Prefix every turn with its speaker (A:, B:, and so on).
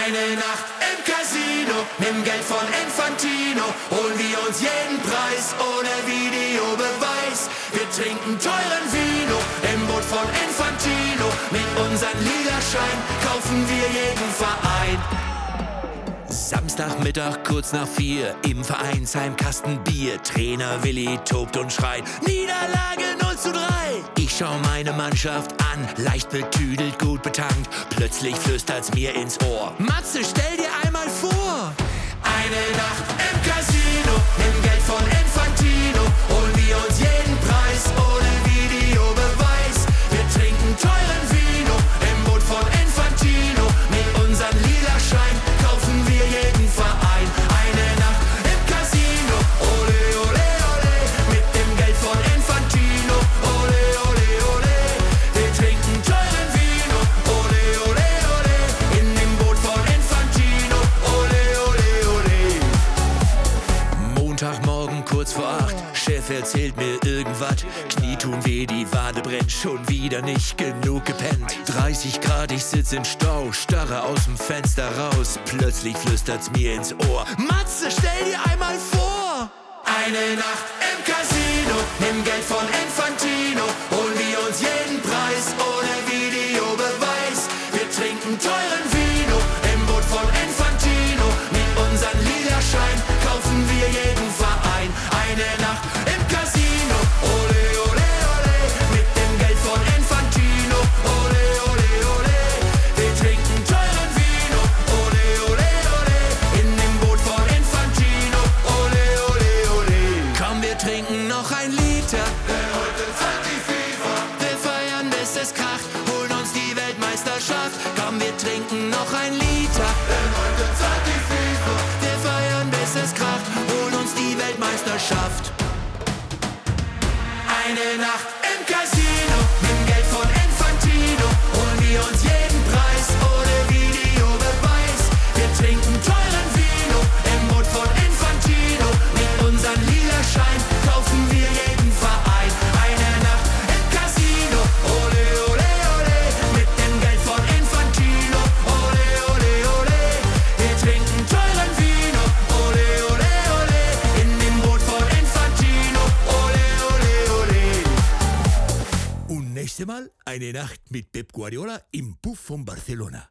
A: Eine Nacht im Casino, nimm Geld von Infantino, holen wir uns jeden Preis ohne Videobeweis. Wir trinken teuren Vino im Boot von Infantino, mit unserem Ligaschein kaufen wir jeden Verein.
B: Samstagmittag kurz nach 4, im Vereinsheim Kasten Bier. Trainer Willi tobt und schreit, Niederlage 0:3. Ich schau meine Mannschaft an, leicht betüdelt, gut betankt. Plötzlich flüstert's mir ins Ohr, Matze, stell dir einmal vor.
A: Eine Nacht im Casino, nimm Geld von Infantino, holen wir uns jeden Preis ohne Videobeweis. Wir trinken teuren Vino im Boot von Infantino, mit unserem Ligaschein kaufen wir jeden Verein. Eine Nacht im Casino, ole ole ole, mit dem Geld von Infantino, ole ole ole. Wir trinken teuren Vino, ole ole ole, in dem Boot von Infantino, ole ole ole.
B: Montagmorgen kurz vor 8, Chef erzählt mir irgendwas. Knie tun weh, die Wade brennt, schon wieder nicht genug gepennt. 30 Grad, ich sitz im Stau, starre aus dem Fenster raus. Plötzlich flüstert's mir ins Ohr, Matze, stell dir einmal vor.
A: Eine Nacht im Casino, nimm Geld von Infantino, holen wir uns jeden Preis ohne Videobeweis. Wir trinken teuren Vino im Boot von Infantino, mit unserem Ligaschein kaufen wir jeden Verein. Eine Nacht im Casino, ole ole ole, mit dem Geld von Infantino, ole ole ole. Wir trinken teuren Vino, ole ole ole, in dem Boot von Infantino, ole ole ole.
B: Komm, wir trinken noch ein Liter,
A: Denn heute zahlt die FIFA.
B: wir feiern bis es kracht, holen uns die Weltmeisterschaft. Komm, wir trinken noch ein Liter,
A: Denn heute zahlt die FIFA.
B: wir feiern bis es kracht, holen uns die Weltmeisterschaft.
A: Eine Nacht im Casino, nimm Geld von Infantino, holen wir uns jeden Preis ohne Videobeweis. Wir trinken teuren Vino im Boot von Infantino, mit unserem Ligaschein kaufen wir jeden Verein. Eine Nacht im Casino, ole ole ole, mit dem Geld von Infantino, ole ole ole. Wir trinken teuren Vino, ole ole ole, in dem Boot von Infantino, ole ole ole.
B: Und nächstes Mal eine Nacht mit Pep Guardiola im Puff von Barcelona.